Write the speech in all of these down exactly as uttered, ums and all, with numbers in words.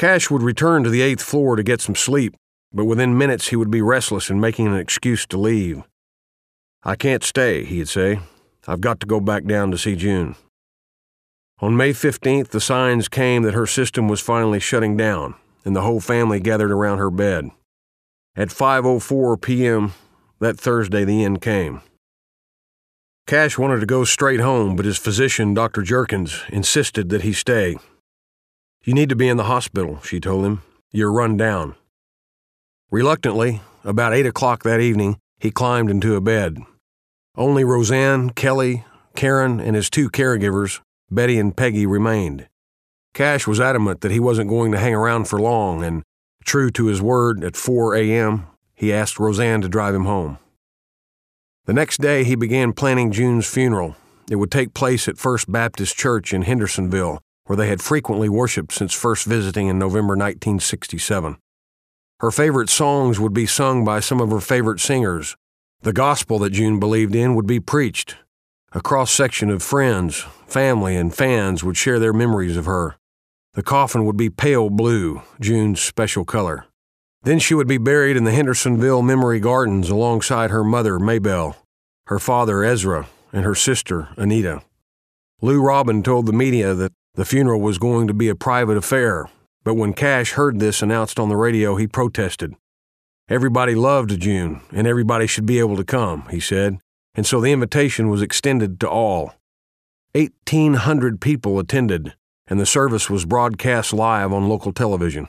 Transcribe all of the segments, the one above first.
Cash would return to the eighth floor to get some sleep, but within minutes he would be restless and making an excuse to leave. "I can't stay," he'd say. "I've got to go back down to see June." On May fifteenth, the signs came that her system was finally shutting down, and the whole family gathered around her bed. At five oh four p.m. that Thursday, the end came. Cash wanted to go straight home, but his physician, Doctor Jerkins, insisted that he stay. "You need to be in the hospital," she told him. "You're run down." Reluctantly, about eight o'clock that evening, he climbed into a bed. Only Roseanne, Kelly, Karen, and his two caregivers, Betty and Peggy, remained. Cash was adamant that he wasn't going to hang around for long, and, true to his word, at four a.m., he asked Roseanne to drive him home. The next day, he began planning June's funeral. It would take place at First Baptist Church in Hendersonville, where they had frequently worshipped since first visiting in November nineteen sixty-seven. Her favorite songs would be sung by some of her favorite singers. The gospel that June believed in would be preached. A cross-section of friends, family, and fans would share their memories of her. The coffin would be pale blue, June's special color. Then she would be buried in the Hendersonville Memory Gardens alongside her mother, Maybelle, her father, Ezra, and her sister, Anita. Lou Robin told the media that the funeral was going to be a private affair, but when Cash heard this announced on the radio, he protested. "Everybody loved June, and everybody should be able to come," he said, and so the invitation was extended to all. eighteen hundred people attended, and the service was broadcast live on local television.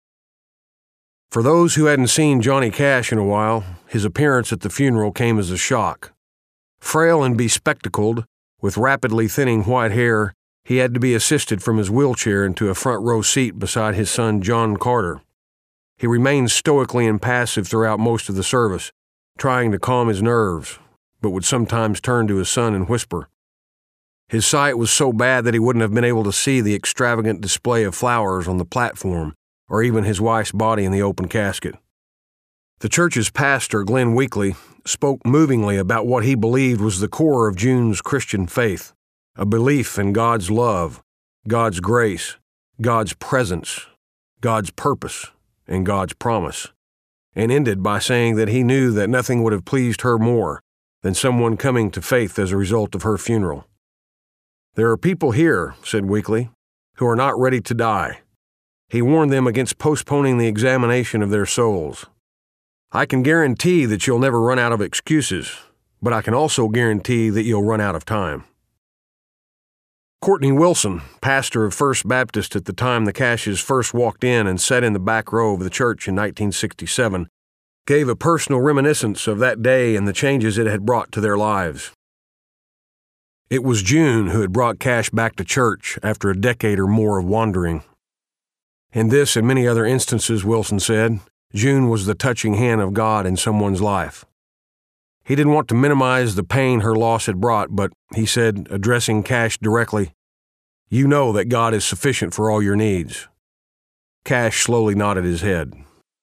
For those who hadn't seen Johnny Cash in a while, his appearance at the funeral came as a shock. Frail and bespectacled, with rapidly thinning white hair, he had to be assisted from his wheelchair into a front row seat beside his son John Carter. He remained stoically impassive throughout most of the service, trying to calm his nerves, but would sometimes turn to his son and whisper. His sight was so bad that he wouldn't have been able to see the extravagant display of flowers on the platform, or even his wife's body in the open casket. The church's pastor, Glenn Weekly, spoke movingly about what he believed was the core of June's Christian faith, a belief in God's love, God's grace, God's presence, God's purpose, and God's promise, and ended by saying that he knew that nothing would have pleased her more than someone coming to faith as a result of her funeral. "There are people here," said Weekly, "who are not ready to die." He warned them against postponing the examination of their souls. "I can guarantee that you'll never run out of excuses, but I can also guarantee that you'll run out of time." Courtney Wilson, pastor of First Baptist at the time the Cashes first walked in and sat in the back row of the church in nineteen sixty-seven, gave a personal reminiscence of that day and the changes it had brought to their lives. It was June who had brought Cash back to church after a decade or more of wandering. In this and many other instances, Wilson said, June was the touching hand of God in someone's life. He didn't want to minimize the pain her loss had brought, but he said, addressing Cash directly, "You know that God is sufficient for all your needs." Cash slowly nodded his head.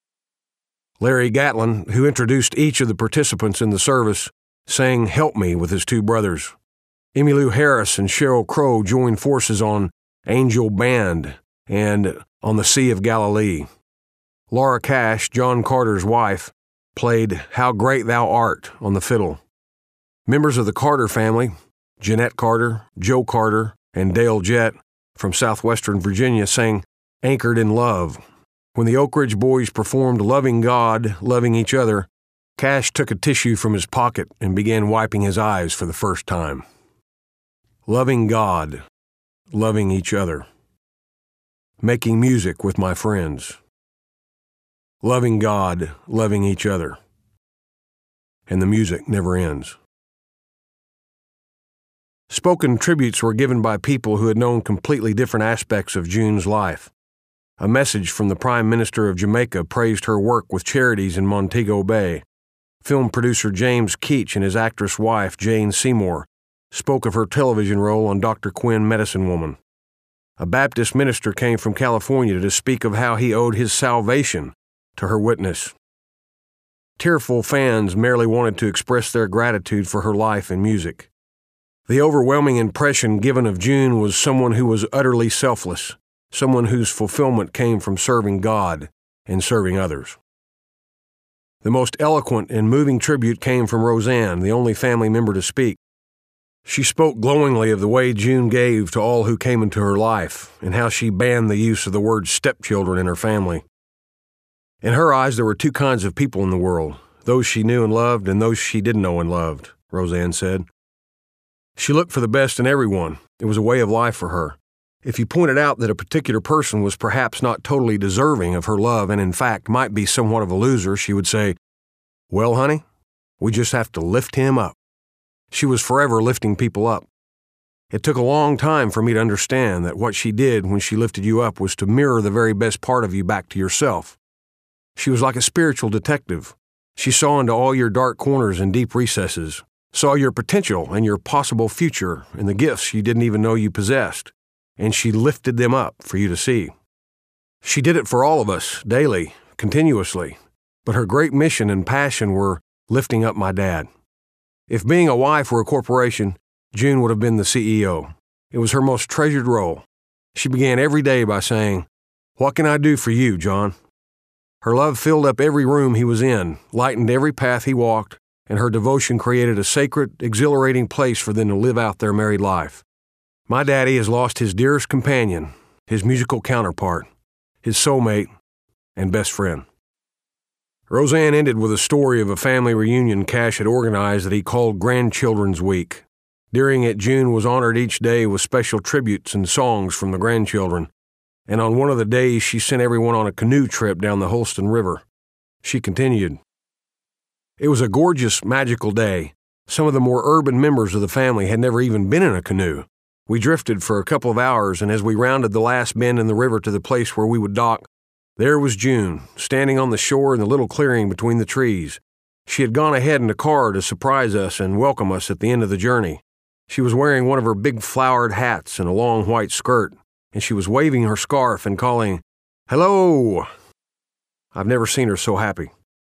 Larry Gatlin, who introduced each of the participants in the service, sang "Help Me" with his two brothers. Emmylou Harris and Sheryl Crow joined forces on "Angel Band" and "On the Sea of Galilee." Laura Cash, John Carter's wife, played "How Great Thou Art" on the fiddle. Members of the Carter family, Jeanette Carter, Joe Carter, and Dale Jett from southwestern Virginia, sang "Anchored in Love." When the Oak Ridge Boys performed "Loving God, Loving Each Other," Cash took a tissue from his pocket and began wiping his eyes for the first time. Loving God, loving each other. Making music with my friends. Loving God, loving each other. And the music never ends. Spoken tributes were given by people who had known completely different aspects of June's life. A message from the Prime Minister of Jamaica praised her work with charities in Montego Bay. Film producer James Keach and his actress wife, Jane Seymour, spoke of her television role on Doctor Quinn, Medicine Woman. A Baptist minister came from California to speak of how he owed his salvation to her witness. Tearful fans merely wanted to express their gratitude for her life and music. The overwhelming impression given of June was someone who was utterly selfless, someone whose fulfillment came from serving God and serving others. The most eloquent and moving tribute came from Roseanne, the only family member to speak. She spoke glowingly of the way June gave to all who came into her life and how she banned the use of the word stepchildren in her family. In her eyes, there were two kinds of people in the world, those she knew and loved and those she didn't know and loved, Roseanne said. She looked for the best in everyone. It was a way of life for her. If you pointed out that a particular person was perhaps not totally deserving of her love and in fact might be somewhat of a loser, she would say, "Well, honey, we just have to lift him up." She was forever lifting people up. It took a long time for me to understand that what she did when she lifted you up was to mirror the very best part of you back to yourself. She was like a spiritual detective. She saw into all your dark corners and deep recesses, saw your potential and your possible future and the gifts you didn't even know you possessed, and she lifted them up for you to see. She did it for all of us, daily, continuously, but her great mission and passion were lifting up my dad. If being a wife were a corporation, June would have been the C E O. It was her most treasured role. She began every day by saying, "What can I do for you, John?" Her love filled up every room he was in, lightened every path he walked, and her devotion created a sacred, exhilarating place for them to live out their married life. My daddy has lost his dearest companion, his musical counterpart, his soulmate, and best friend. Roseanne ended with a story of a family reunion Cash had organized that he called Grandchildren's Week. During it, June was honored each day with special tributes and songs from the grandchildren, and on one of the days she sent everyone on a canoe trip down the Holston River. She continued, "It was a gorgeous, magical day. Some of the more urban members of the family had never even been in a canoe. We drifted for a couple of hours, and as we rounded the last bend in the river to the place where we would dock, there was June, standing on the shore in the little clearing between the trees. She had gone ahead in a car to surprise us and welcome us at the end of the journey. She was wearing one of her big flowered hats and a long white skirt, and she was waving her scarf and calling, 'Hello!' I've never seen her so happy."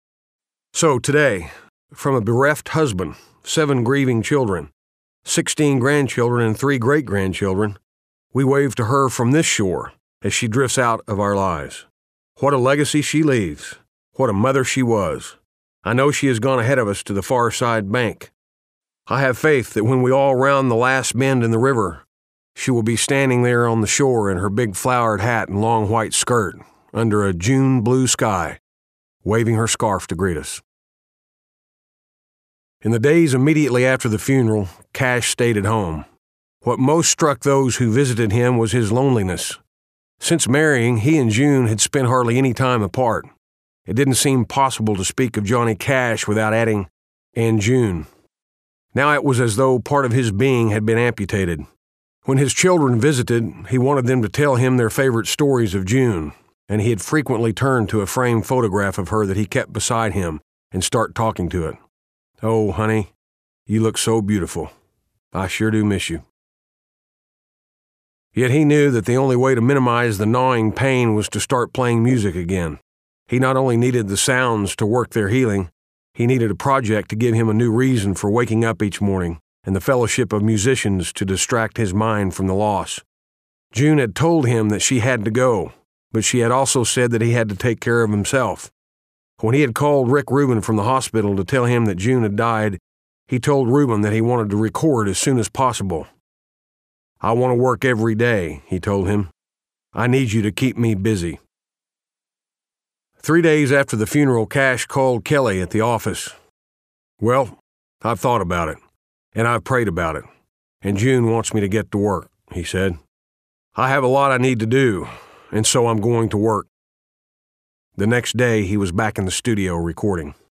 So today, from a bereft husband, seven grieving children, sixteen grandchildren, and three great-grandchildren, we wave to her from this shore as she drifts out of our lives. What a legacy she leaves. What a mother she was. I know she has gone ahead of us to the far side bank. I have faith that when we all round the last bend in the river, she will be standing there on the shore in her big flowered hat and long white skirt, under a June blue sky, waving her scarf to greet us. In the days immediately after the funeral, Cash stayed at home. What most struck those who visited him was his loneliness. Since marrying, he and June had spent hardly any time apart. It didn't seem possible to speak of Johnny Cash without adding, "and June." Now it was as though part of his being had been amputated. When his children visited, he wanted them to tell him their favorite stories of June, and he had frequently turned to a framed photograph of her that he kept beside him and start talking to it. "Oh, honey, you look so beautiful. I sure do miss you." Yet he knew that the only way to minimize the gnawing pain was to start playing music again. He not only needed the sounds to work their healing, he needed a project to give him a new reason for waking up each morning, and the fellowship of musicians to distract his mind from the loss. June had told him that she had to go, but she had also said that he had to take care of himself. When he had called Rick Rubin from the hospital to tell him that June had died, he told Rubin that he wanted to record as soon as possible. "I want to work every day," he told him. "I need you to keep me busy." Three days after the funeral, Cash called Kelly at the office. "Well, I've thought about it, and I've prayed about it, and June wants me to get to work," he said. "I have a lot I need to do, and so I'm going to work." The next day, he was back in the studio recording.